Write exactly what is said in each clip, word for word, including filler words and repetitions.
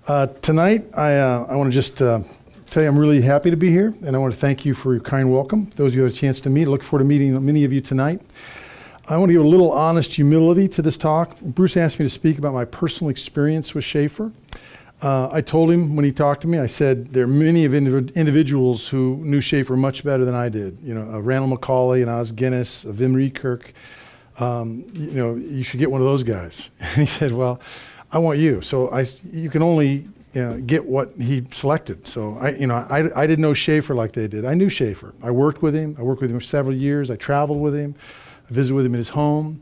Uh, tonight, I, uh, I want to just uh, tell you I'm really happy to be here, and I want to thank you for your kind welcome. Those of you who had a chance to meet, I look forward to meeting many of you tonight. I want to give a little honest humility to this talk. Bruce asked me to speak about my personal experience with Schaeffer. Uh, I told him when he talked to me, I said there are many of indiv- individuals who knew Schaeffer much better than I did. You know, uh, Randall McCauley and Os Guinness, uh, Wim Riedkirk. Um, you know, you should get one of those guys. And he said, well, I want you. So I, you can only you know, get what he selected. So I, you know, I, I didn't know Schaeffer like they did. I knew Schaeffer. I worked with him. I worked with him for several years. I traveled with him. I visited with him in his home.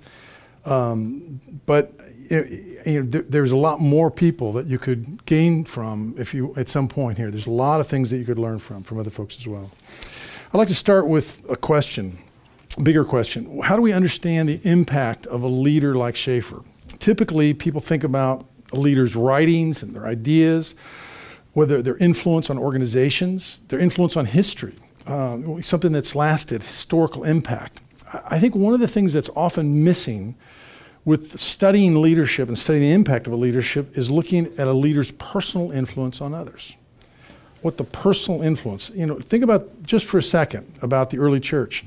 Um, but you know, th- there's a lot more people that you could gain from if you, at some point here. There's a lot of things that you could learn from, from other folks as well. I'd like to start with a question, a bigger question. How do we understand the impact of a leader like Schaeffer? Typically, people think about a leader's writings and their ideas, whether their influence on organizations, their influence on history, uh, something that's lasted, historical impact. I think one of the things that's often missing with studying leadership and studying the impact of a leadership is looking at a leader's personal influence on others. What the personal influence, you know, think about just for a second about the early church.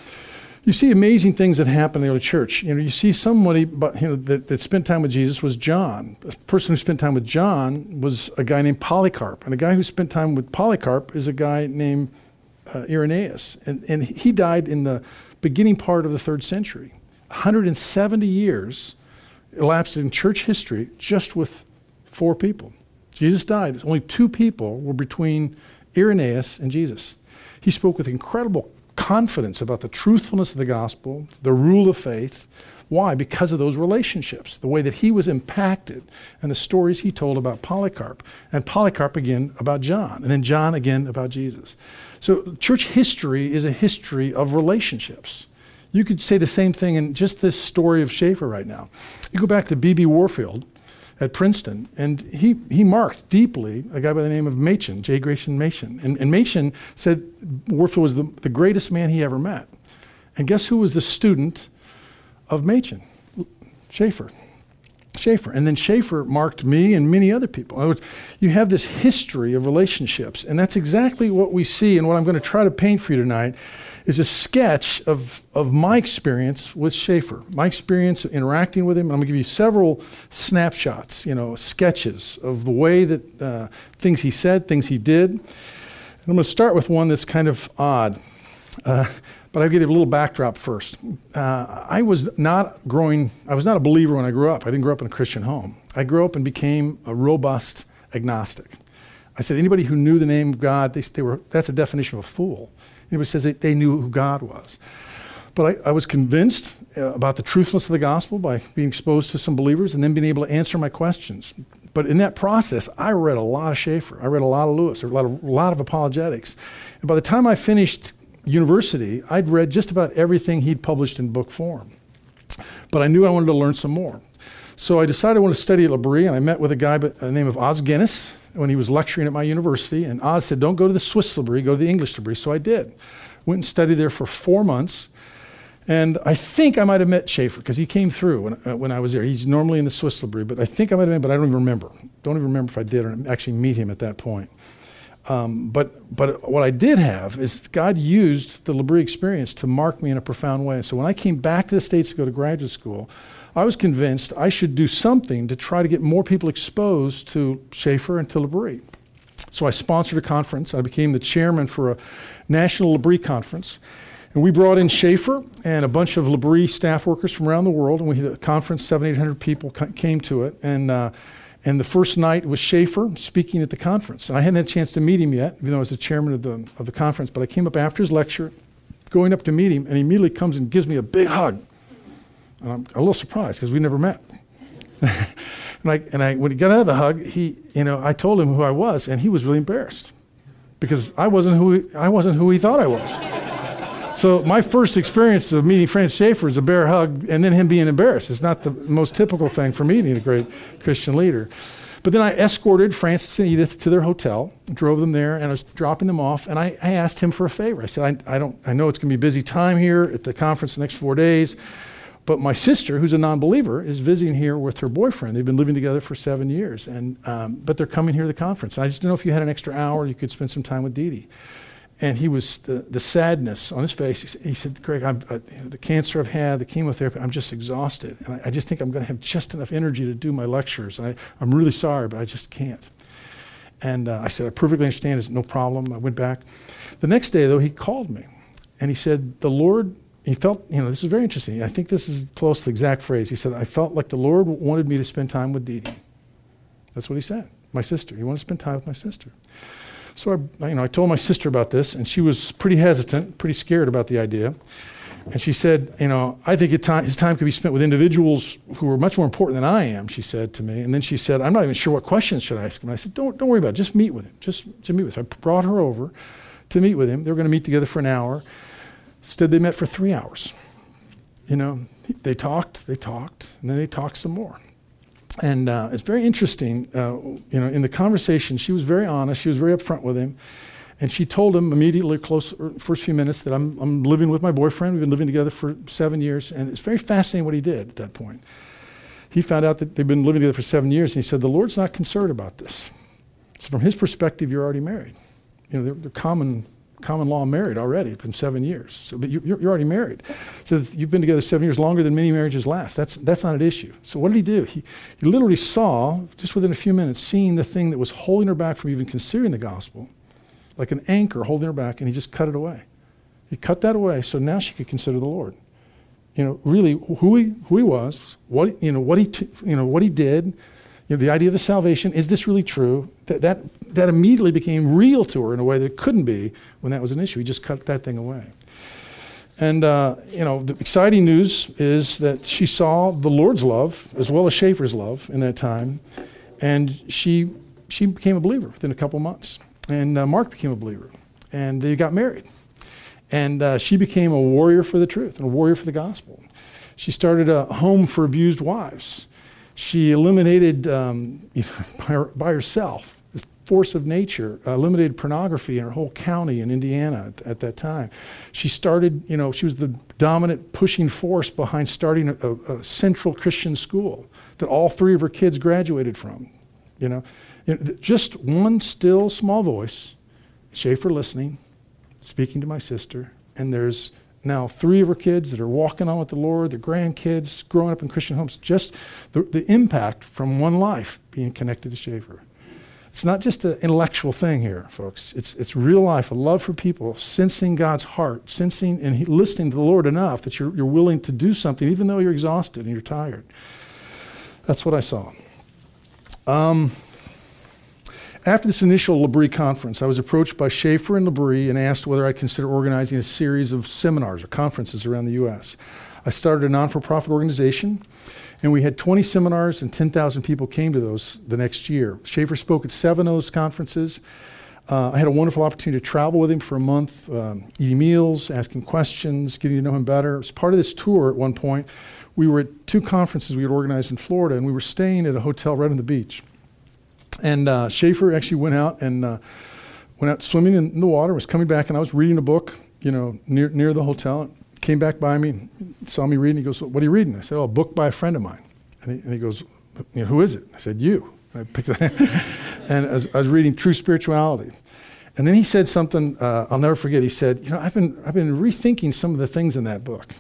You see amazing things that happen in the early church. You know, you see somebody but, you know, that, that spent time with Jesus was John. The person who spent time with John was a guy named Polycarp. And a guy who spent time with Polycarp is a guy named uh, Irenaeus. And, and he died in the beginning part of the third century. one hundred seventy years elapsed in church history just with four people. Jesus died. Only two people were between Irenaeus and Jesus. He spoke with incredible confidence about the truthfulness of the gospel, the rule of faith. Why? Because of those relationships, the way that he was impacted, and the stories he told about Polycarp, and Polycarp again about John, and then John again about Jesus. So church history is a history of relationships. You could say the same thing in just this story of Schaeffer right now. You go back to B B Warfield at Princeton, and he, he marked deeply a guy by the name of Machen, J. Grayson Machen. And, and Machen said Warfield was the, the greatest man he ever met. And guess who was the student of Machen? Schaeffer. Schaeffer. And then Schaeffer marked me and many other people. In other words, you have this history of relationships, and that's exactly what we see, and what I'm going to try to paint for you tonight is a sketch of, of my experience with Schaeffer, my experience of interacting with him. And I'm going to give you several snapshots, you know, sketches of the way that uh, things he said, things he did. And I'm going to start with one that's kind of odd, uh, but I'll give you a little backdrop first. Uh, I was not growing, I was not a believer when I grew up. I didn't grow up in a Christian home. I grew up and became a robust agnostic. I said anybody who knew the name of God, they, they were, that's a definition of a fool. Anybody says that they knew who God was. But I, I was convinced uh, about the truthfulness of the gospel by being exposed to some believers and then being able to answer my questions. But in that process, I read a lot of Schaeffer. I read a lot of Lewis, a lot of, a lot of apologetics. And by the time I finished university, I'd read just about everything he'd published in book form. But I knew I wanted to learn some more. So I decided I wanted to study at L'Abri, and I met with a guy by the name of Os Guinness when he was lecturing at my university. And Oz said, don't go to the Swiss L'Abri, go to the English L'Abri. So I did. Went and studied there for four months. And I think I might have met Schaeffer because he came through when, uh, when I was there. He's normally in the Swiss L'Abri, but I think I might have met, but I don't even remember. Don't even remember if I did or actually meet him at that point. Um, but but what I did have is God used the L'Abri experience to mark me in a profound way. So when I came back to the States to go to graduate school, I was convinced I should do something to try to get more people exposed to Schaeffer and to L'Abri. So I sponsored a conference. I became the chairman for a national L'Abri conference. And we brought in Schaeffer and a bunch of L'Abri staff workers from around the world. And we had a conference, seven, eight hundred people came to it. And uh, and the first night was Schaeffer speaking at the conference. And I hadn't had a chance to meet him yet, even though I was the chairman of the, of the conference. But I came up after his lecture, going up to meet him, and he immediately comes and gives me a big hug. And I'm a little surprised because we never met. and I, and I, when he got out of the hug, he, you know, I told him who I was, and he was really embarrassed because I wasn't who he, I wasn't who he thought I was. So my first experience of meeting Francis Schaeffer is a bear hug, and then him being embarrassed. It's not the most typical thing for meeting a great Christian leader. But then I escorted Francis and Edith to their hotel, drove them there, and I was dropping them off, and I, I asked him for a favor. I said, I, I don't, I know it's going to be a busy time here at the conference the next four days. But my sister, who's a non-believer, is visiting here with her boyfriend. They've been living together for seven years, and um, but they're coming here to the conference. I just didn't know if you had an extra hour, you could spend some time with Dee Dee. And he was, the, the sadness on his face, he said, he said Greg, I'm, uh, you know, the cancer I've had, the chemotherapy, I'm just exhausted. And I, I just think I'm going to have just enough energy to do my lectures. And I, I'm really sorry, but I just can't. And uh, I said, I perfectly understand, it's no problem. I went back. The next day, though, he called me, and he said, the Lord, he felt, you know, this is very interesting. I think this is close to the exact phrase. He said, I felt like the Lord wanted me to spend time with Dee Dee. That's what he said, my sister. He wanted to spend time with my sister. So I, you know, I told my sister about this, and she was pretty hesitant, pretty scared about the idea. And she said, you know, I think it time, his time could be spent with individuals who are much more important than I am, she said to me. And then she said, I'm not even sure what questions should I ask him. And I said, don't, don't worry about it. Just meet with him. Just, just meet with him. I brought her over to meet with him. They were going to meet together for an hour. Instead, they met for three hours. You know, they talked, they talked, and then they talked some more. And uh, it's very interesting, uh, you know, in the conversation, she was very honest. She was very upfront with him. And she told him immediately, close, first few minutes, that I'm, I'm living with my boyfriend. We've been living together for seven years. And it's very fascinating what he did at that point. He found out that they've been living together for seven years. And he said, the Lord's not concerned about this. So from his perspective, you're already married. You know, they're, they're common common law married already from seven years. So, but you, you're, you're already married. So you've been together seven years, longer than many marriages last. That's, that's not an issue. So what did he do? He, he literally saw, just within a few minutes, seeing the thing that was holding her back from even considering the gospel, like an anchor holding her back, and he just cut it away. He cut that away so now she could consider the Lord. You know, really who he, who he was, what, you know, what he, t- you know, what he did, you know, the idea of the salvation, is this really true? That, that that immediately became real to her in a way that it couldn't be when that was an issue. He just cut that thing away. And, uh, you know, the exciting news is that she saw the Lord's love as well as Schaefer's love in that time. And she she became a believer within a couple months. And uh, Mark became a believer. And they got married. And uh, she became a warrior for the truth and a warrior for the gospel. She started a home for abused wives. She eliminated, um, you know, by, her, by herself, the force of nature, uh, eliminated pornography in her whole county in Indiana at, at that time. She started, you know, she was the dominant pushing force behind starting a, a, a central Christian school that all three of her kids graduated from. You know, you know just one still small voice, Schaefer listening, speaking to my sister, and there's now three of her kids that are walking on with the Lord, their grandkids growing up in Christian homes, just the, the impact from one life being connected to Schaefer. It's not just an intellectual thing here, folks. It's it's real life, a love for people, sensing God's heart, sensing and he, listening to the Lord enough that you're, you're willing to do something even though you're exhausted and you're tired. That's what I saw. Um, After this initial L'Abri conference, I was approached by Schaefer and L'Abri and asked whether I'd consider organizing a series of seminars or conferences around the U S. I started a non-for-profit organization, and we had twenty seminars and ten thousand people came to those the next year. Schaefer spoke at seven of those conferences. Uh, I had a wonderful opportunity to travel with him for a month, um, eating meals, asking questions, getting to know him better. As part of this tour at one point, we were at two conferences we had organized in Florida, and we were staying at a hotel right on the beach. And uh, Schaefer actually went out and uh, went out swimming in, in the water, was coming back, and I was reading a book, you know, near near the hotel. Came back by me, saw me reading. He goes, "What are you reading?" I said, "Oh, a book by a friend of mine." And he, and he goes, "You know, who is it?" I said, "You." And I picked it, and I was, I was reading True Spirituality. And then he said something uh, I'll never forget. He said, "You know, I've been I've been rethinking some of the things in that book."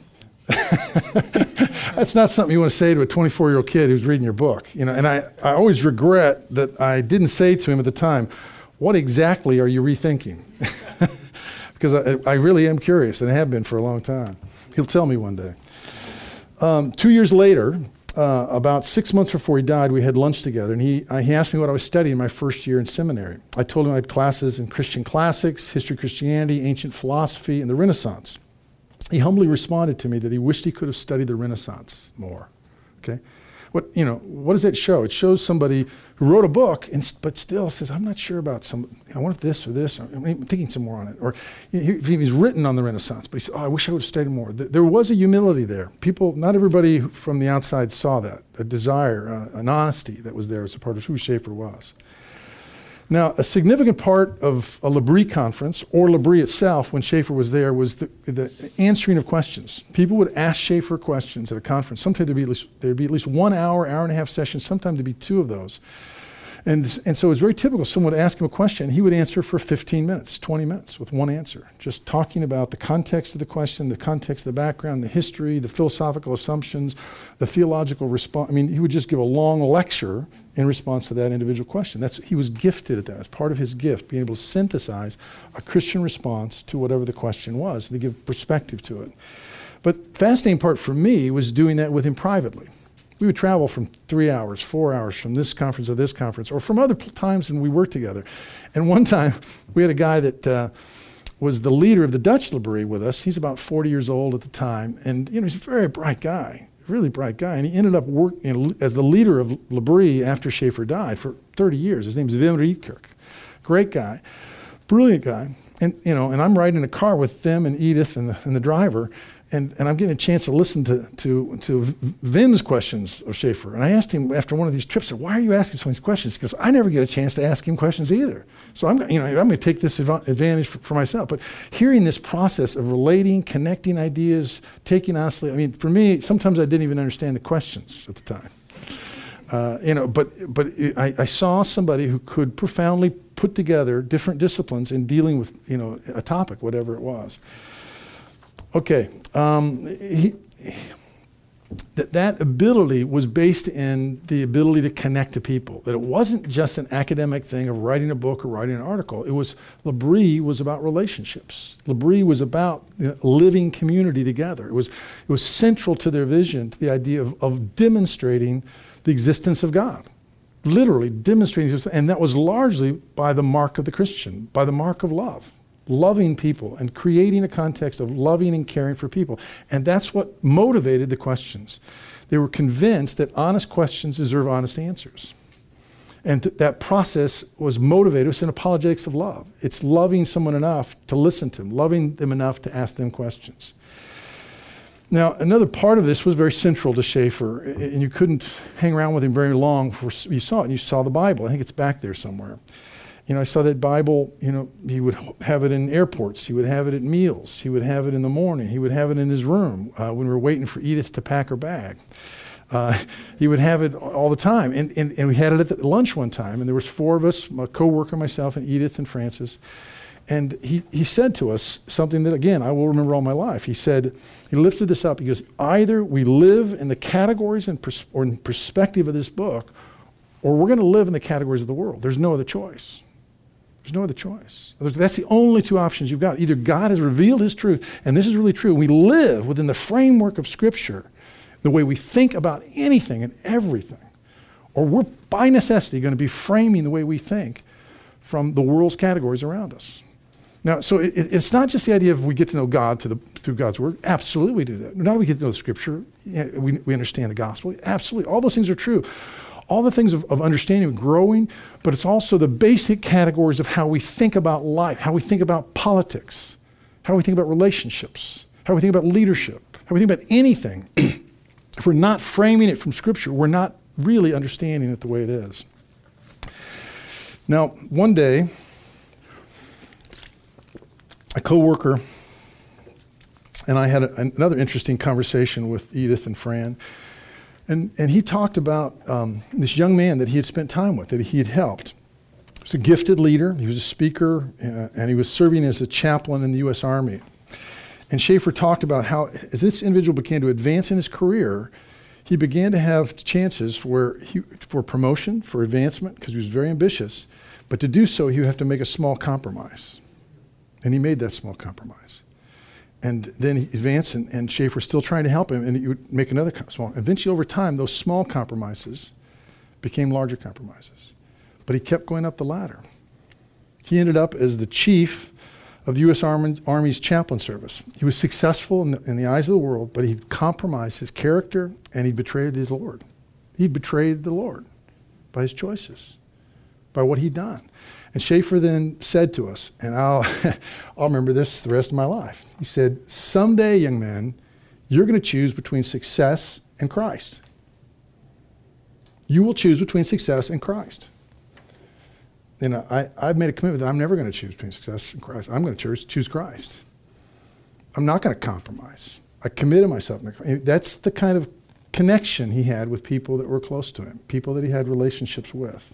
That's not something you want to say to a twenty-four-year-old kid who's reading your book, you know. And I, I always regret that I didn't say to him at the time, "What exactly are you rethinking?" Because I, I really am curious, and I have been for a long time. He'll tell me one day. Um, two years later, uh, about six months before he died, we had lunch together, and he uh, he asked me what I was studying my first year in seminary. I told him I had classes in Christian classics, history of Christianity, ancient philosophy, and the Renaissance. He humbly responded to me that he wished he could have studied the Renaissance more. Okay, what you know? What does that show? It shows somebody who wrote a book, and but still says, "I'm not sure about some. I want this or this. I'm thinking some more on it." Or he, he's written on the Renaissance, but he said, "Oh, I wish I would have studied more." There was a humility there. People, not everybody from the outside saw that. A desire, uh, an honesty that was there as a part of who Schaefer was. Now, a significant part of a L'Abri conference, or L'Abri itself, when Schaeffer was there, was the, the answering of questions. People would ask Schaeffer questions at a conference. Sometimes there'd be at least, there'd be at least one hour, hour and a half session. Sometimes there'd be two of those. And, and so it was very typical. Someone would ask him a question. He would answer for fifteen minutes, twenty minutes with one answer, just talking about the context of the question, the context of the background, the history, the philosophical assumptions, the theological response. I mean, he would just give a long lecture in response to that individual question. That's, he was gifted at that. It's part of his gift, being able to synthesize a Christian response to whatever the question was, and to give perspective to it. But fascinating part for me was doing that with him privately. We would travel from three hours, four hours from this conference to this conference, or from other times when we worked together. And one time, we had a guy that uh, was the leader of the Dutch L'Abri with us. He's about forty years old at the time, and you know he's a very bright guy, really bright guy. And he ended up working you know, as the leader of L'Abri after Schaeffer died for thirty years. His name is Wim Rietkirk. Great guy, brilliant guy. And you know, and I'm riding in a car with them and Edith and the, and the driver. And, and I'm getting a chance to listen to, to, to Wim's questions of Schaeffer. And I asked him after one of these trips, I said, why are you asking so many questions? Because I never get a chance to ask him questions either. So I'm, you know, I'm going to take this advantage for, for myself. But hearing this process of relating, connecting ideas, taking honestly, I mean, for me, sometimes I didn't even understand the questions at the time. Uh, you know, but but I, I saw somebody who could profoundly put together different disciplines in dealing with, you know, a topic, whatever it was. Okay, um, he, that, that ability was based in the ability to connect to people, that it wasn't just an academic thing of writing a book or writing an article. It was, L'Abri was about relationships. L'Abri was about you know, living community together. It was, it was central to their vision, to the idea of, of demonstrating the existence of God. Literally demonstrating, and that was largely by the mark of the Christian, by the mark of love. Loving people and creating a context of loving and caring for people. And that's what motivated the questions. They were convinced that honest questions deserve honest answers. And th- that process was motivated. It was an apologetics of love. It's loving someone enough to listen to them, loving them enough to ask them questions. Now, another part of this was very central to Schaeffer, and you couldn't hang around with him very long before you saw it. And you saw the Bible. I think it's back there somewhere. You know, I saw that Bible, you know, he would have it in airports. He would have it at meals. He would have it in the morning. He would have it in his room uh, when we were waiting for Edith to pack her bag. Uh, he would have it all the time. And, and, and we had it at lunch one time, and there was four of us, my co-worker, myself, and Edith and Francis. And he, he said to us something that, again, I will remember all my life. He said, he lifted this up. He goes, either we live in the categories and pers- or in perspective of this book, or we're going to live in the categories of the world. There's no other choice. There's no other choice. That's the only two options you've got. Either God has revealed his truth, and this is really true. We live within the framework of Scripture, the way we think about anything and everything. Or we're, by necessity, going to be framing the way we think from the world's categories around us. Now, so it, it's not just the idea of we get to know God through, the, through God's Word. Absolutely we do that. Not do we get to know the Scripture. Yeah, we, we understand the gospel. Absolutely. All those things are true. All the things of, of understanding, growing, but it's also the basic categories of how we think about life, how we think about politics, how we think about relationships, how we think about leadership, how we think about anything. If we're not framing it from Scripture, we're not really understanding it the way it is. Now, one day, a coworker and I had a, another interesting conversation with Edith and Fran. And, and he talked about um, this young man that he had spent time with, that he had helped. He was a gifted leader. He was a speaker, uh, and he was serving as a chaplain in the U S Army. And Schaeffer talked about how, as this individual began to advance in his career, he began to have chances where he, for promotion, for advancement, because he was very ambitious. But to do so, he would have to make a small compromise. And he made that small compromise. And then he advanced, and, and Schaeffer was still trying to help him, and he would make another small. Eventually, over time, those small compromises became larger compromises. But he kept going up the ladder. He ended up as the chief of the U S Army, Army's chaplain service. He was successful in the, in the eyes of the world, but he compromised his character, and he betrayed his Lord. He betrayed the Lord by his choices, by what he'd done. And Schaeffer then said to us, and I'll, I'll remember this the rest of my life. He said, someday, young man, you're going to choose between success and Christ. You will choose between success and Christ. you know, I, I've made a commitment that I'm never going to choose between success and Christ. I'm going to choose, choose Christ. I'm not going to compromise. I committed myself. That's the kind of connection he had with people that were close to him, people that he had relationships with.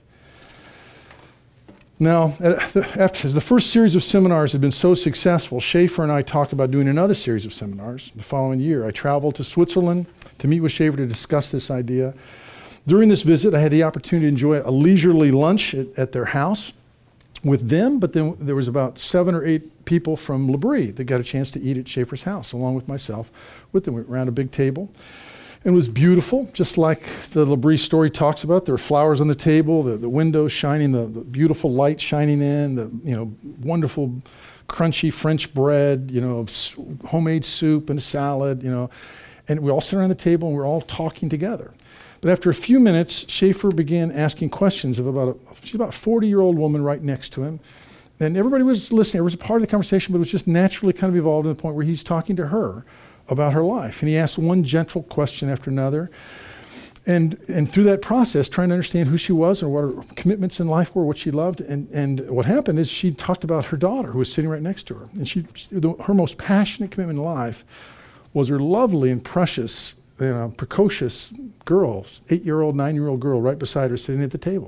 Now, after the first series of seminars had been so successful, Schaeffer and I talked about doing another series of seminars the following year. I traveled to Switzerland to meet with Schaeffer to discuss this idea. During this visit, I had the opportunity to enjoy a leisurely lunch at, at their house with them, but then there was about seven or eight people from L'Abri that got a chance to eat at Schaeffer's house, along with myself. With them, we went around a big table. It was beautiful, just like the L'Abri story talks about. There were flowers on the table, the, the windows shining, the, the beautiful light shining in, the you know wonderful, crunchy French bread, you know, s- homemade soup and a salad, you know, and we all sat around the table and we were all talking together. But after a few minutes, Schaeffer began asking questions of about a, she's about a forty-year-old woman right next to him, and everybody was listening. It was a part of the conversation, but it was just naturally kind of evolved to the point where he's talking to her about her life. And he asked one gentle question after another. And and through that process, trying to understand who she was and what her commitments in life were, what she loved. And, and what happened is she talked about her daughter who was sitting right next to her. And she, the, her most passionate commitment in life was her lovely and precious, you know, precocious girl, eight-year-old, nine-year-old girl right beside her sitting at the table.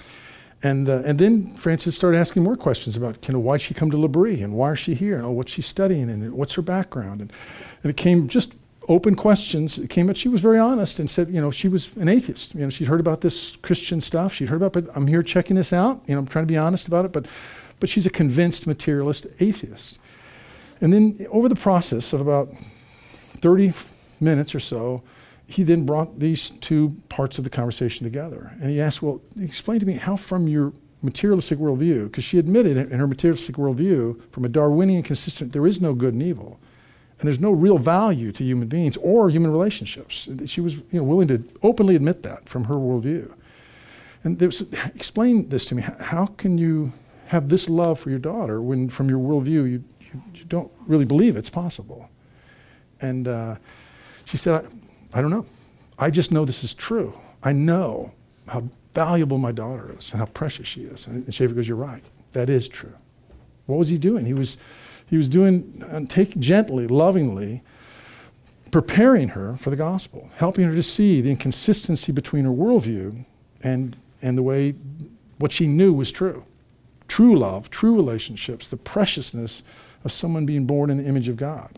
And uh, and then Frances started asking more questions about, you know, why she come to L'Abri and why is she here and oh, what's she studying and what's her background. And, and it came just open questions. It came out, she was very honest and said, you know, she was an atheist. You know, she'd heard about this Christian stuff. She'd heard about, but I'm here checking this out. You know, I'm trying to be honest about it, but but she's a convinced materialist atheist. And then over the process of about thirty minutes or so, he then brought these two parts of the conversation together. And he asked, well, explain to me how from your materialistic worldview, because she admitted in her materialistic worldview, from a Darwinian consistent, there is no good and evil. And there's no real value to human beings or human relationships. She was you know, willing to openly admit that from her worldview. And there was, explain this to me. How can you have this love for your daughter when from your worldview you, you, you don't really believe it's possible? And uh, she said, I, I don't know. I just know this is true. I know how valuable my daughter is and how precious she is. And Schaeffer goes, you're right. That is true. What was he doing? He was he was doing, uh, take gently, lovingly, preparing her for the gospel, helping her to see the inconsistency between her worldview and and the way what she knew was true. True love, true relationships, the preciousness of someone being born in the image of God.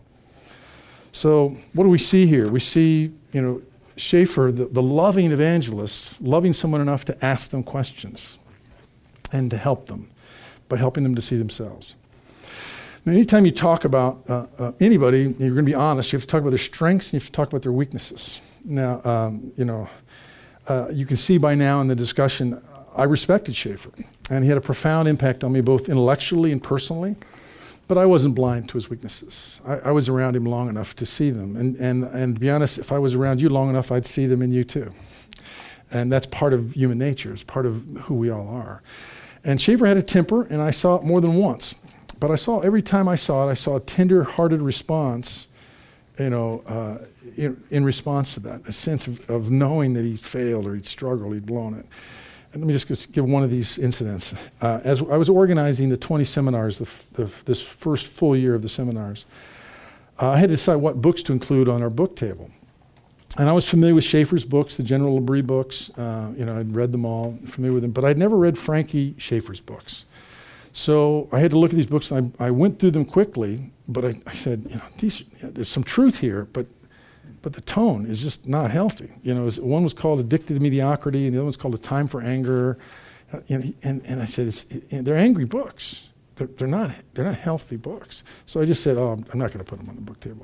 So what do we see here? We see, you know, Schaeffer, the, the loving evangelist, loving someone enough to ask them questions and to help them by helping them to see themselves. Now, anytime you talk about uh, uh, anybody, you're going to be honest. You have to talk about their strengths and you have to talk about their weaknesses. Now, um, you know, uh, you can see by now in the discussion, I respected Schaeffer, and he had a profound impact on me both intellectually and personally. But I wasn't blind to his weaknesses. I, I was around him long enough to see them. And, and, and to be honest, if I was around you long enough, I'd see them in you too. And that's part of human nature. It's part of who we all are. And Schaeffer had a temper, and I saw it more than once. But I saw, every time I saw it, I saw a tender-hearted response, you know, uh, in, in response to that, a sense of, of knowing that he'd failed or he'd struggled, he'd blown it. And let me just give one of these incidents. Uh, as I was organizing the twenty seminars, the, the, this first full year of the seminars, uh, I had to decide what books to include on our book table. And I was familiar with Schaeffer's books, the General L'Abri books. Uh, you know, I'd read them all, familiar with them, but I'd never read Frankie Schaeffer's books. So I had to look at these books, and I, I went through them quickly, but I, I said, you know, these, yeah, there's some truth here, but But the tone is just not healthy. You know, one was called Addicted to Mediocrity, and the other was called A Time for Anger. Uh, you know, and, and I said, it's, it, they're angry books. They're, they're not they're not healthy books. So I just said, oh, I'm, I'm not going to put them on the book table.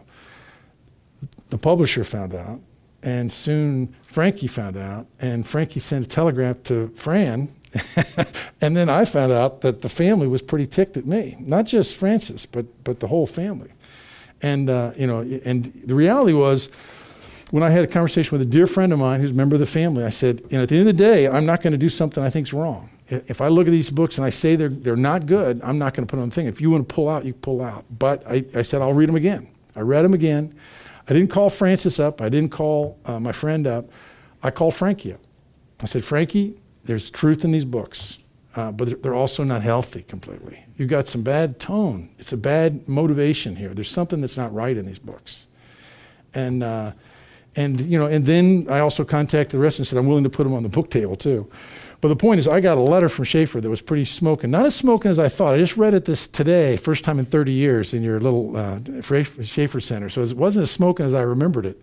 The publisher found out, and soon Frankie found out, and Frankie sent a telegram to Fran, and then I found out that the family was pretty ticked at me. Not just Frances, but but the whole family. And, uh, you know, and the reality was, when I had a conversation with a dear friend of mine who's a member of the family, I said, you know, at the end of the day, I'm not going to do something I think's wrong. If I look at these books and I say they're they're not good, I'm not going to put on the thing. If you want to pull out, you pull out. But I, I said, I'll read them again. I read them again. I didn't call Frances up. I didn't call uh, my friend up. I called Frankie up. I said, Frankie, there's truth in these books. uh, but they're, they're also not healthy completely. You've got some bad tone. It's a bad motivation here. There's something that's not right in these books. And, uh, and, you know, and then I also contacted the rest and said, I'm willing to put them on the book table too. But the point is, I got a letter from Schaeffer that was pretty smoking. Not as smoking as I thought. I just read it this today, first time in thirty years in your little uh, Schaeffer Center. So it wasn't as smoking as I remembered it.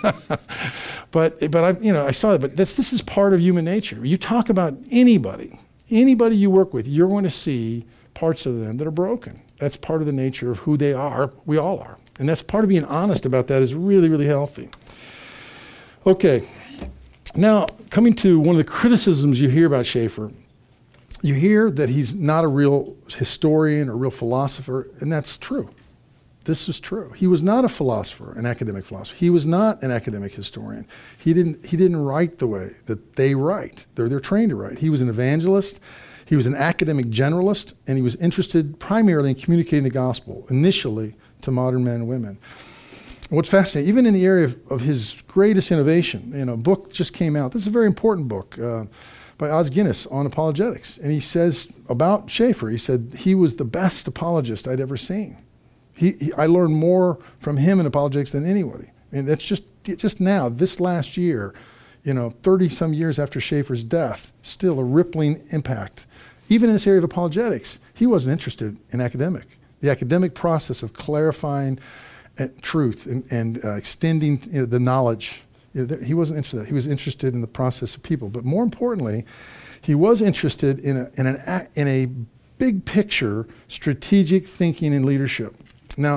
but but I you know I saw it. But that's, this is part of human nature. You talk about anybody, anybody you work with, you're going to see parts of them that are broken. That's part of the nature of who they are. We all are. And that's part of being honest about that is really, really healthy. Okay. Now, coming to one of the criticisms you hear about Schaeffer, you hear that he's not a real historian or real philosopher, and that's true. This is true. He was not a philosopher, an academic philosopher. He was not an academic historian. He didn't, he didn't write the way that they write. They're, they're trained to write. He was an evangelist. He was an academic generalist, and he was interested primarily in communicating the gospel, initially to modern men and women. What's fascinating, even in the area of, of his greatest innovation, you know, a book just came out. This is a very important book uh, by Os Guinness on apologetics. And he says about Schaeffer, he said, he was the best apologist I'd ever seen. He, he, I learned more from him in apologetics than anybody. I mean, that's just, just now, this last year, you know, thirty some years after Schaeffer's death, still a rippling impact. Even in this area of apologetics, he wasn't interested in academic. The academic process of clarifying truth and, and uh, extending you know, the knowledge. You know, he wasn't interested in that. He was interested in the process of people. But more importantly, he was interested in a, in, an, in a big picture strategic thinking and leadership. Now,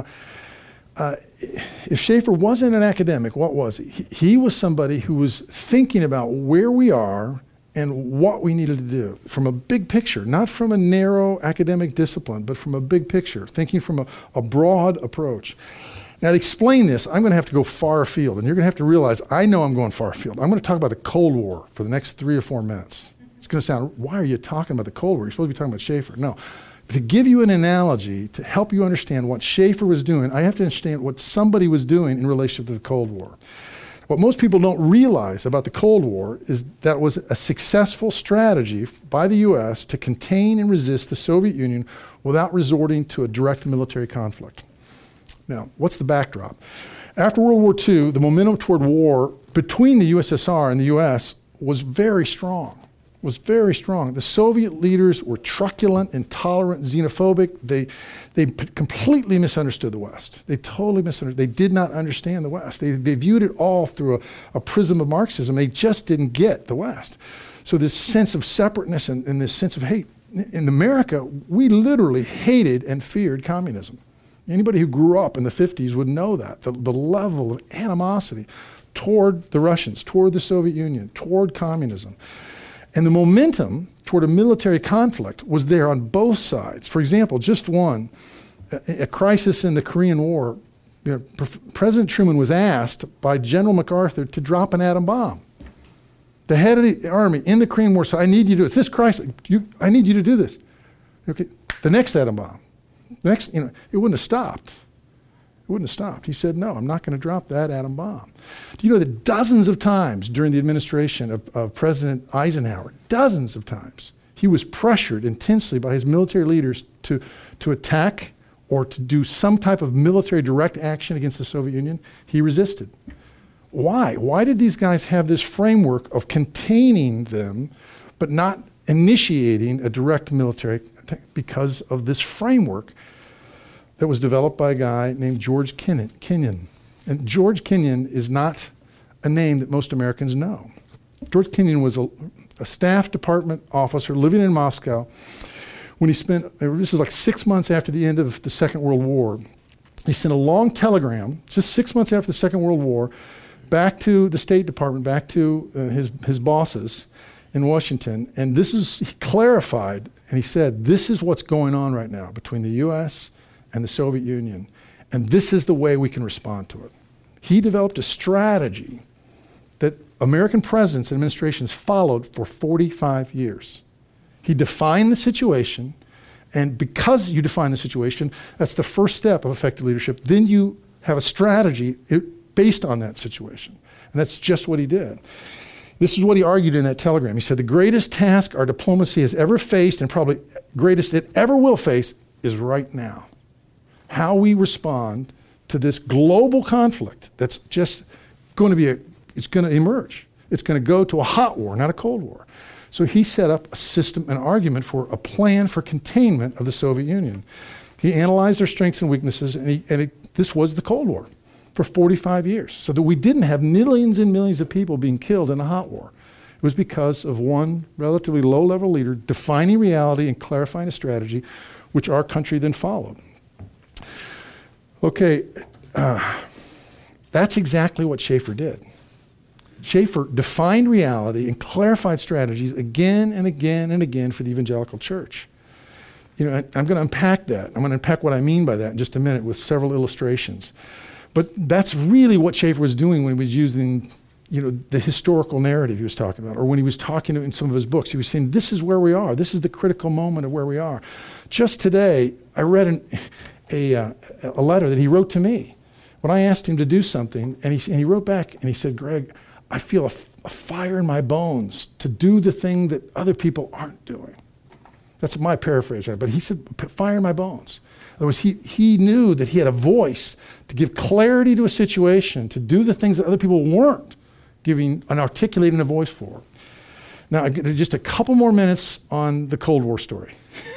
uh, if Schaeffer wasn't an academic, what was he? he? He was somebody who was thinking about where we are and what we needed to do from a big picture, not from a narrow academic discipline, but from a big picture, thinking from a, a broad approach. Now, to explain this, I'm going to have to go far afield, and you're going to have to realize I know I'm going far afield. I'm going to talk about the Cold War for the next three or four minutes. It's going to sound, why are you talking about the Cold War? You're supposed to be talking about Schaeffer. No. But to give you an analogy, to help you understand what Schaeffer was doing, I have to understand what somebody was doing in relationship to the Cold War. What most people don't realize about the Cold War is that it was a successful strategy by the U S to contain and resist the Soviet Union without resorting to a direct military conflict. Now, what's the backdrop? After World War Two, the momentum toward war between the U S S R and the U S was very strong, was very strong. The Soviet leaders were truculent, intolerant, xenophobic. They, they p- completely misunderstood the West. They totally misunderstood. They did not understand the West. They, they viewed it all through a, a prism of Marxism. They just didn't get the West. So this sense of separateness and, and this sense of hate. In America, we literally hated and feared communism. Anybody who grew up in the fifties would know that, the, the level of animosity toward the Russians, toward the Soviet Union, toward communism. And the momentum toward a military conflict was there on both sides. For example, just one, a, a crisis in the Korean War, you know, Pre- President Truman was asked by General MacArthur to drop an atom bomb. The head of the army in the Korean War said, I need you to do this. This crisis, you, I need you to do this. Okay, the next atom bomb. The next, you know, it wouldn't have stopped. It wouldn't have stopped. He said, no, I'm not going to drop that atom bomb. Do you know that dozens of times during the administration of, of President Eisenhower, dozens of times, he was pressured intensely by his military leaders to, to attack or to do some type of military direct action against the Soviet Union? He resisted. Why? Why did these guys have this framework of containing them, but not initiating a direct military attack? Because of this framework that was developed by a guy named George Kennan. And George Kennan is not a name that most Americans know. George Kennan was a, a staff department officer living in Moscow when he spent, this is like six months after the end of the Second World War. He sent a long telegram, just six months after the Second World War, back to the State Department, back to uh, his, his bosses in Washington. And this is, he clarified, and he said, this is what's going on right now between the U S and the Soviet Union, and this is the way we can respond to it. He developed a strategy that American presidents and administrations followed for forty-five years. He defined the situation, and because you define the situation, that's the first step of effective leadership. Then you have a strategy based on that situation, and that's just what he did. This is what he argued in that telegram. He said, the greatest task our diplomacy has ever faced, and probably greatest it ever will face, is right now. How we respond to this global conflict that's just going to be, a, it's going to emerge. It's going to go to a hot war, not a cold war. So he set up a system, an argument for a plan for containment of the Soviet Union. He analyzed their strengths and weaknesses, and, he, and it, this was the Cold War for forty-five years, so that we didn't have millions and millions of people being killed in a hot war. It was because of one relatively low-level leader defining reality and clarifying a strategy, which our country then followed. Okay, uh, that's exactly what Schaeffer did. Schaeffer defined reality and clarified strategies again and again and again for the evangelical church. You know, I, I'm going to unpack that. I'm going to unpack what I mean by that in just a minute with several illustrations. But that's really what Schaeffer was doing when he was using, you know, the historical narrative he was talking about, or when he was talking in some of his books. He was saying, this is where we are. This is the critical moment of where we are. Just today, I read an, a, uh, a letter that he wrote to me when I asked him to do something, and he, and he wrote back and he said, Greg, I feel a, a fire in my bones to do the thing that other people aren't doing. That's my paraphrase, right? But he said, fire in my bones. In other words, he, he knew that he had a voice to give clarity to a situation, to do the things that other people weren't giving and articulating a voice for. Now, I get just a couple more minutes on the Cold War story.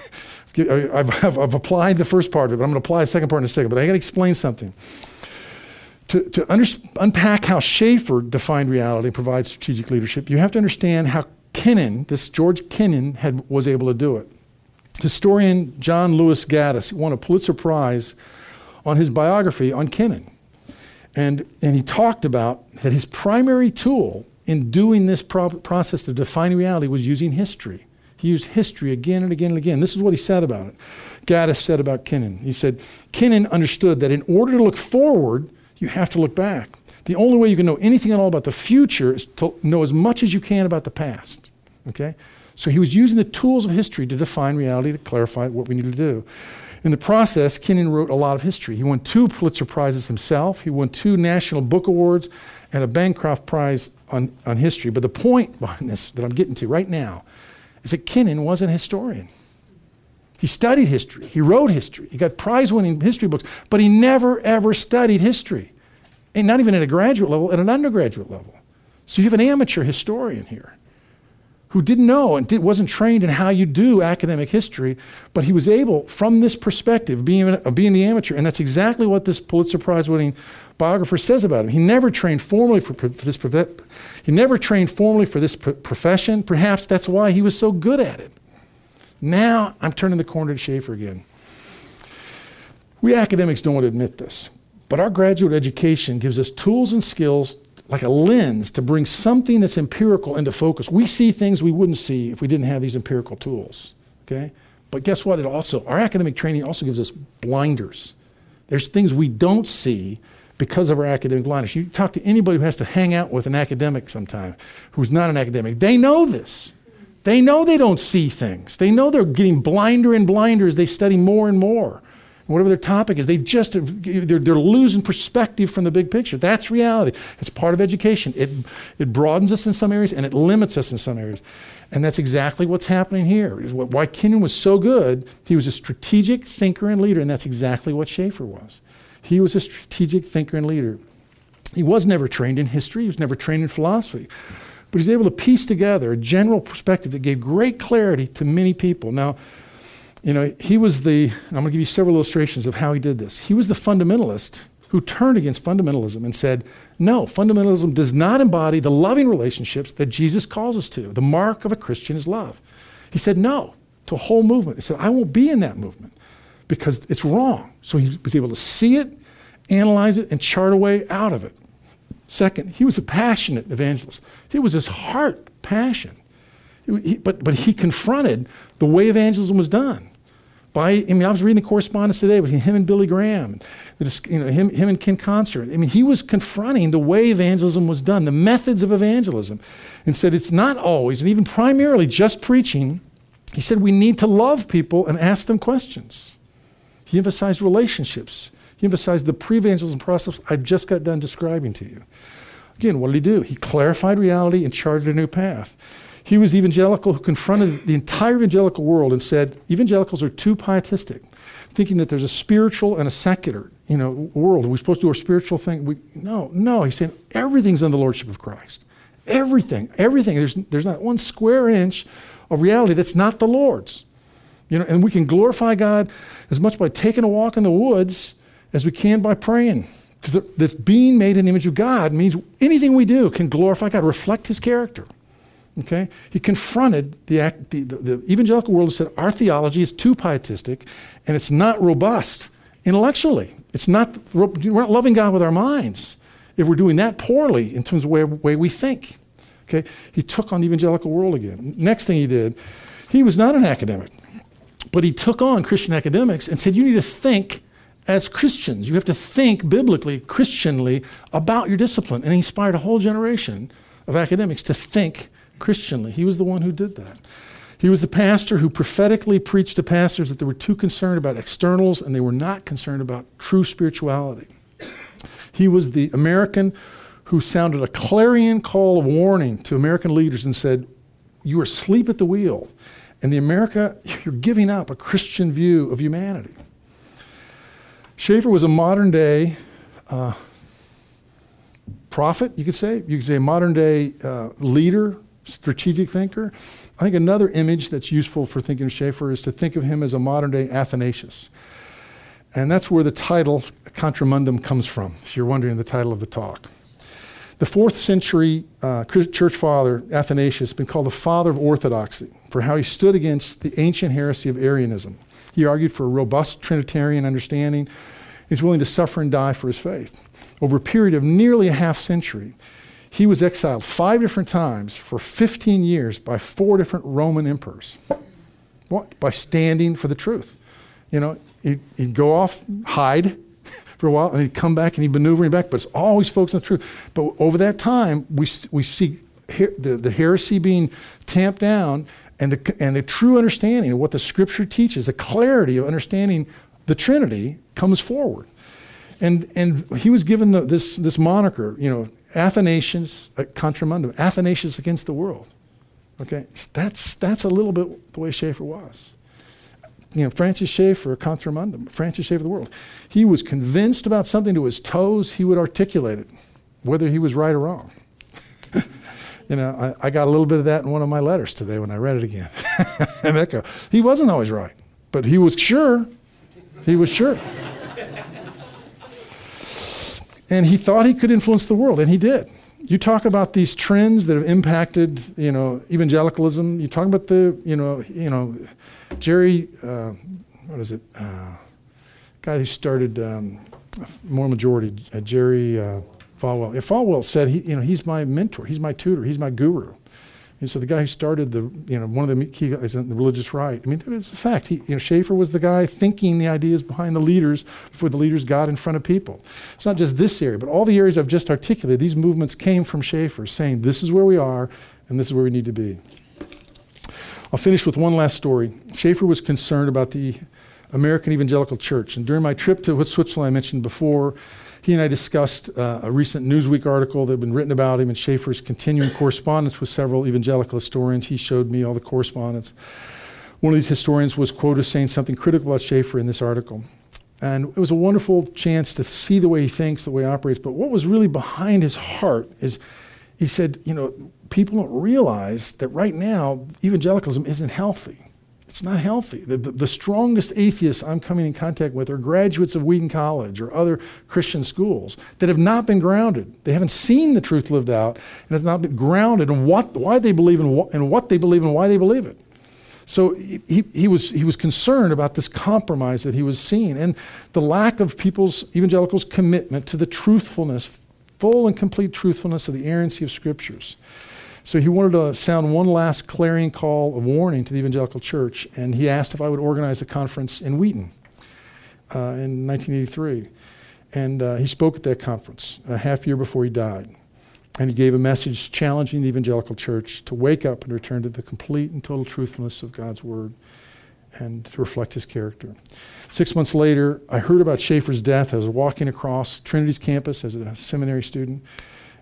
I've, I've, I've applied the first part of it, but I'm going to apply the second part in a second. But I got to explain something. To, to under, unpack how Schaeffer defined reality and provides strategic leadership, you have to understand how Kennan, this George Kennan, had, was able to do it. Historian John Lewis Gaddis won a Pulitzer Prize on his biography on Kennan. And, and he talked about that his primary tool in doing this pro process of defining reality was using history. He used history again and again and again. This is what he said about it. Gaddis said about Kennan. He said, Kennan understood that in order to look forward, you have to look back. The only way you can know anything at all about the future is to know as much as you can about the past, okay? So he was using the tools of history to define reality, to clarify what we need to do. In the process, Kennan wrote a lot of history. He won two Pulitzer Prizes himself. He won two National Book Awards and a Bancroft Prize on, on history. But the point behind this that I'm getting to right now is that Kennan was an historian. He studied history. He wrote history. He got prize-winning history books, but he never, ever studied history. And not even at a graduate level, at an undergraduate level. So you have an amateur historian here who didn't know and did, wasn't trained in how you do academic history, but he was able, from this perspective, being, uh, being the amateur, and that's exactly what this Pulitzer Prize-winning biographer says about him. He never trained formally for, for this he never trained formally for this profession. Perhaps that's why he was so good at it. Now I'm turning the corner to Schaeffer again. We academics don't want to admit this, but our graduate education gives us tools and skills like a lens to bring something that's empirical into focus. We see things we wouldn't see if we didn't have these empirical tools, okay? But guess what? It also, our academic training also gives us blinders. There's things we don't see because of our academic blinders. You talk to anybody who has to hang out with an academic sometime who's not an academic, they know this. They know they don't see things. They know they're getting blinder and blinder as they study more and more. Whatever their topic is, they just, they're, they're losing perspective from the big picture. That's reality. It's part of education. It, it broadens us in some areas and it limits us in some areas. And that's exactly what's happening here. Why Kennan was so good, he was a strategic thinker and leader, and that's exactly what Schaeffer was. He was a strategic thinker and leader. He was never trained in history. He was never trained in philosophy. But he was able to piece together a general perspective that gave great clarity to many people. Now, you know, he was the, and I'm going to give you several illustrations of how he did this. He was the fundamentalist who turned against fundamentalism and said, no, fundamentalism does not embody the loving relationships that Jesus calls us to. The mark of a Christian is love. He said no to a whole movement. He said, I won't be in that movement because it's wrong. So he was able to see it, analyze it, and chart a way out of it. Second, he was a passionate evangelist. It was his heart passion. He, but, but he confronted the way evangelism was done. By, I mean, I was reading the correspondence today with him and Billy Graham, the, you know, him, him and Ken Concert. I mean, he was confronting the way evangelism was done, the methods of evangelism, and said it's not always, and even primarily, just preaching. He said we need to love people and ask them questions. He emphasized relationships. He emphasized the pre-evangelism process I've just got done describing to you. Again, what did he do? He clarified reality and charted a new path. He was the evangelical who confronted the entire evangelical world and said, evangelicals are too pietistic, thinking that there's a spiritual and a secular, you know, world. Are we supposed to do our spiritual thing? We, no, no. He's saying everything's under the lordship of Christ. Everything, everything. There's, there's not one square inch of reality that's not the Lord's. You know, and we can glorify God as much by taking a walk in the woods as we can by praying. Because this being made in the image of God means anything we do can glorify God, reflect his character. Okay? He confronted the, act, the, the, the evangelical world and said, our theology is too pietistic and it's not robust intellectually. It's not, we're not loving God with our minds if we're doing that poorly in terms of the way, way we think. Okay? He took on the evangelical world again. Next thing he did, he was not an academic, but he took on Christian academics and said, you need to think as Christians. You have to think biblically, Christianly about your discipline. And he inspired a whole generation of academics to think Christianly. He was the one who did that. He was the pastor who prophetically preached to pastors that they were too concerned about externals and they were not concerned about true spirituality. He was the American who sounded a clarion call of warning to American leaders and said, you are asleep at the wheel. And the America, you're giving up a Christian view of humanity. Schaeffer was a modern day uh, prophet, you could say. You could say a modern day uh, leader, strategic thinker. I think another image that's useful for thinking of Schaeffer is to think of him as a modern day Athanasius. And that's where the title Contra Mundum comes from, if you're wondering the title of the talk. The fourth century uh, church father, Athanasius, has been called the father of orthodoxy for how he stood against the ancient heresy of Arianism. He argued for a robust Trinitarian understanding. He's willing to suffer and die for his faith. Over a period of nearly a half century, he was exiled five different times for fifteen years by four different Roman emperors. What? By standing for the truth. You know, he'd, he'd go off, hide for a while, and he'd come back and he'd maneuver him back, but it's always focused on the truth. But over that time, we, we see her, the, the heresy being tamped down and the, and the true understanding of what the scripture teaches, the clarity of understanding the Trinity comes forward. And and he was given the, this, this moniker, you know, Athanasius uh, Contra Mundum, Athanasius against the world. Okay, that's, that's a little bit the way Schaeffer was. You know, Francis Schaeffer, Contra Mundum, Francis Schaeffer of the world. He was convinced about something to his toes, he would articulate it, whether he was right or wrong. You know, I, I got a little bit of that in one of my letters today when I read it again. And echo. He wasn't always right, but he was sure. He was sure. And he thought he could influence the world, and he did. You talk about these trends that have impacted, you know, evangelicalism. You talk about the, you know, you know, Jerry, uh, what is it? Uh, guy who started um, Moral Majority, uh, Jerry uh, Falwell. Yeah, Falwell said, he, you know, he's my mentor, he's my tutor, he's my guru. And so the guy who started the, you know, one of the key guys in the religious right. I mean, it's a fact. He, you know, Schaeffer was the guy thinking the ideas behind the leaders before the leaders got in front of people. It's not just this area, but all the areas I've just articulated. These movements came from Schaeffer, saying this is where we are and this is where we need to be. I'll finish with one last story. Schaeffer was concerned about the American Evangelical Church, and during my trip to Switzerland I mentioned before, he and I discussed uh, a recent Newsweek article that had been written about him and Schaeffer's continuing correspondence with several evangelical historians. He showed me all the correspondence. One of these historians was quoted saying something critical about Schaeffer in this article. And it was a wonderful chance to see the way he thinks, the way he operates. But what was really behind his heart is he said, you know, people don't realize that right now evangelicalism isn't healthy. It's not healthy. The, the, the strongest atheists I'm coming in contact with are graduates of Wheaton College or other Christian schools that have not been grounded. They haven't seen the truth lived out and has not been grounded in what, why they believe in what, and what they believe and why they believe it. So he, he, was, he was concerned about this compromise that he was seeing and the lack of people's, evangelicals' commitment to the truthfulness, full and complete truthfulness of the inerrancy of scriptures. So he wanted to sound one last clarion call of warning to the evangelical church, and he asked if I would organize a conference in Wheaton uh, in nineteen eighty-three. And uh, he spoke at that conference a half year before he died. And he gave a message challenging the evangelical church to wake up and return to the complete and total truthfulness of God's word and to reflect his character. Six months later, I heard about Schaeffer's death. I was walking across Trinity's campus as a seminary student.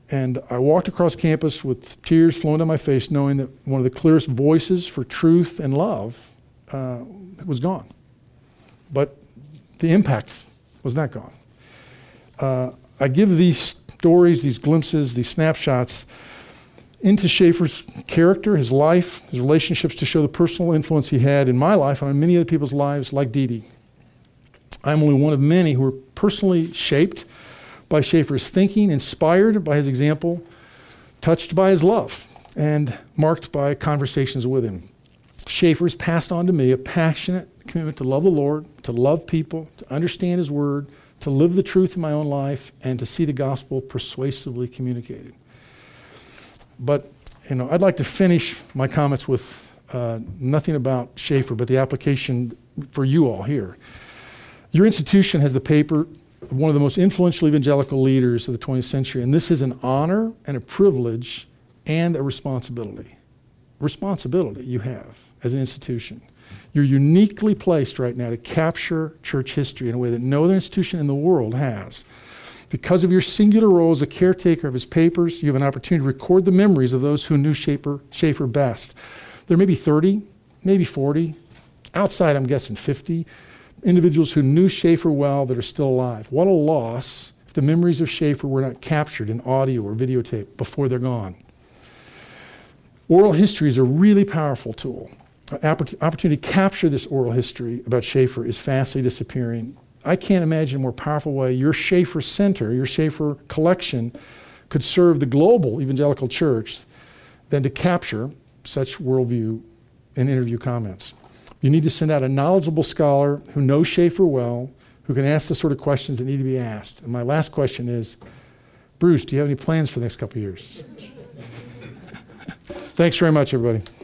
And I walked across campus with tears flowing down my face, knowing that one of the clearest voices for truth and love uh, was gone. But the impact was not gone. Uh, I give these stories, these glimpses, these snapshots into Schaeffer's character, his life, his relationships, to show the personal influence he had in my life and on many other people's lives, like Dee Dee. I'm only one of many who were personally shaped by Schaeffer's thinking, inspired by his example, touched by his love, and marked by conversations with him. Schaeffer's passed on to me a passionate commitment to love the Lord, to love people, to understand his word, to live the truth in my own life, and to see the gospel persuasively communicated. But, you know, I'd like to finish my comments with uh, nothing about Schaeffer, but the application for you all here. Your institution has the paper of one of the most influential evangelical leaders of the twentieth century, and this is an honor and a privilege and a responsibility. Responsibility you have as an institution. You're uniquely placed right now to capture church history in a way that no other institution in the world has. Because of your singular role as a caretaker of his papers, you have an opportunity to record the memories of those who knew Schaeffer, Schaeffer best. There may be thirty, maybe forty, outside I'm guessing fifty, individuals who knew Schaeffer well that are still alive. What a loss if the memories of Schaeffer were not captured in audio or videotape before they're gone. Oral history is a really powerful tool. An opportunity to capture this oral history about Schaeffer is fastly disappearing. I can't imagine a more powerful way your Schaeffer Center, your Schaeffer collection, could serve the global evangelical church than to capture such worldview and interview comments. You need to send out a knowledgeable scholar who knows Schaeffer well, who can ask the sort of questions that need to be asked. And my last question is, Bruce, do you have any plans for the next couple of years? Thanks very much, everybody.